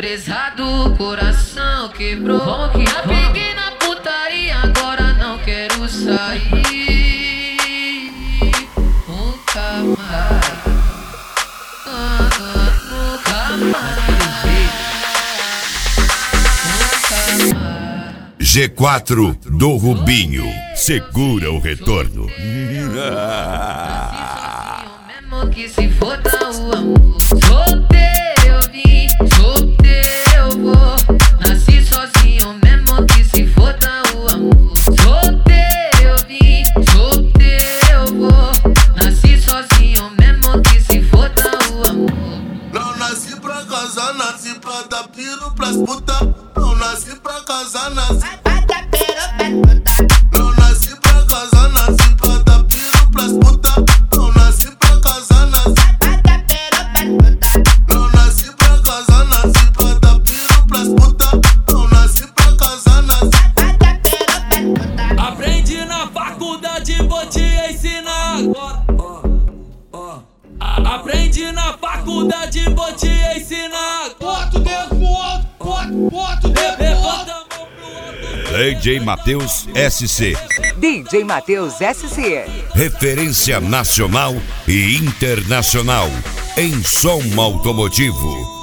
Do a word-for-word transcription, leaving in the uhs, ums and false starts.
Prezado, coração quebrou. Já peguei na putaria, agora não quero sair. Nunca mais, ah, ah, nunca mais, nunca mais. G quatro do Rubinho, segura o retorno. Mesmo que se foda o amor. Solteiro eu vim, solteiro eu vou. Nasci sozinho, mesmo que se foda o amor. Solteiro eu vim, solteiro eu vou. Nasci sozinho, mesmo que se foda o amor. Não nasci pra casar, nasci pra dar piro pras puta. Não nasci pra casar, nasci pra dar piro pras puta. Não nasci pra casar, nasci pra dar piro pras puta. Não nasci pra casar, nasci pra dar piro pras puta. Não nasci pra casar, nasci pra dar piro pras puta. Não nasci pra casar, nasci pra dar piro pras puta. Aprendi na faculdade, vou te ensinar agora. Aprendi na faculdade, vou te ensinar. Bota o dedo pro alto, bota, bota o dedo pro alto. D J Matheus S C. D J Matheus S C. Referência nacional e internacional em som automotivo.